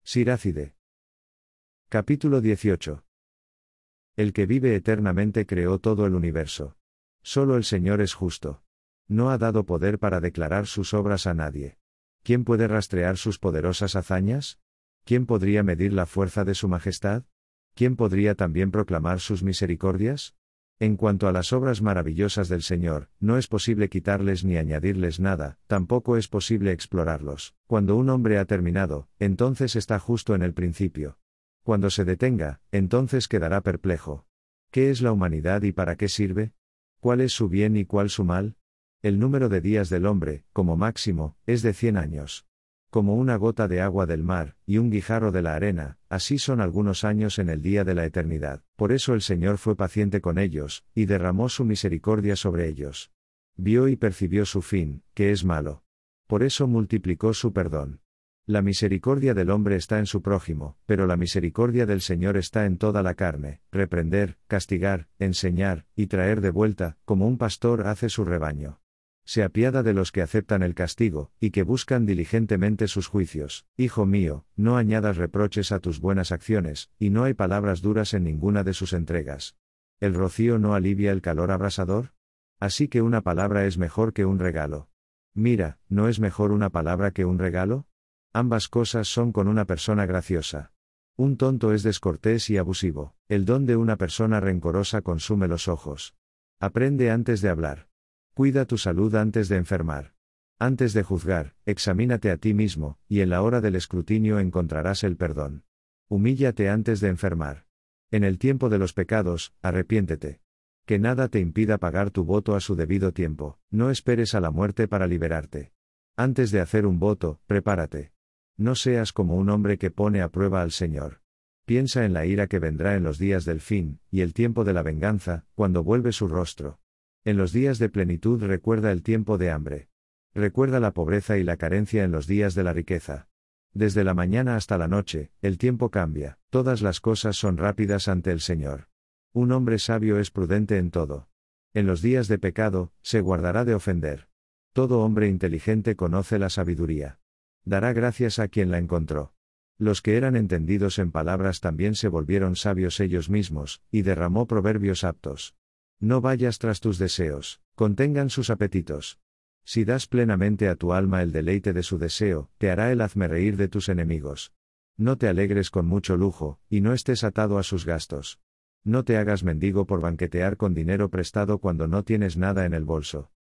Siracide. Capítulo 18. El que vive eternamente creó todo el universo. Solo el Señor es justo. No ha dado poder para declarar sus obras a nadie. ¿Quién puede rastrear sus poderosas hazañas? ¿Quién podría medir la fuerza de su majestad? ¿Quién podría también proclamar sus misericordias? En cuanto a las obras maravillosas del Señor, no es posible quitarles ni añadirles nada, tampoco es posible explorarlos. Cuando un hombre ha terminado, entonces está justo en el principio. Cuando se detenga, entonces quedará perplejo. ¿Qué es la humanidad y para qué sirve? ¿Cuál es su bien y cuál su mal? El número de días del hombre, como máximo, es de 100 años. Como una gota de agua del mar, y un guijarro de la arena, así son algunos años en el día de la eternidad. Por eso el Señor fue paciente con ellos, y derramó su misericordia sobre ellos. Vio y percibió su fin, que es malo. Por eso multiplicó su perdón. La misericordia del hombre está en su prójimo, pero la misericordia del Señor está en toda la carne, reprender, castigar, enseñar, y traer de vuelta, como un pastor hace su rebaño. Se apiada de los que aceptan el castigo, y que buscan diligentemente sus juicios. Hijo mío, no añadas reproches a tus buenas acciones, y no hay palabras duras en ninguna de sus entregas. ¿El rocío no alivia el calor abrasador? Así que una palabra es mejor que un regalo. Mira, ¿no es mejor una palabra que un regalo? Ambas cosas son con una persona graciosa. Un tonto es descortés y abusivo. El don de una persona rencorosa consume los ojos. Aprende antes de hablar. Cuida tu salud antes de enfermar. Antes de juzgar, examínate a ti mismo, y en la hora del escrutinio encontrarás el perdón. Humíllate antes de enfermar. En el tiempo de los pecados, arrepiéntete. Que nada te impida pagar tu voto a su debido tiempo, no esperes a la muerte para liberarte. Antes de hacer un voto, prepárate. No seas como un hombre que pone a prueba al Señor. Piensa en la ira que vendrá en los días del fin, y el tiempo de la venganza, cuando vuelve su rostro. En los días de plenitud recuerda el tiempo de hambre. Recuerda la pobreza y la carencia en los días de la riqueza. Desde la mañana hasta la noche, el tiempo cambia, todas las cosas son rápidas ante el Señor. Un hombre sabio es prudente en todo. En los días de pecado, se guardará de ofender. Todo hombre inteligente conoce la sabiduría. Dará gracias a quien la encontró. Los que eran entendidos en palabras también se volvieron sabios ellos mismos, y derramó proverbios aptos. No vayas tras tus deseos, contengan sus apetitos. Si das plenamente a tu alma el deleite de su deseo, te hará el hazmerreír de tus enemigos. No te alegres con mucho lujo, y no estés atado a sus gastos. No te hagas mendigo por banquetear con dinero prestado cuando no tienes nada en el bolso.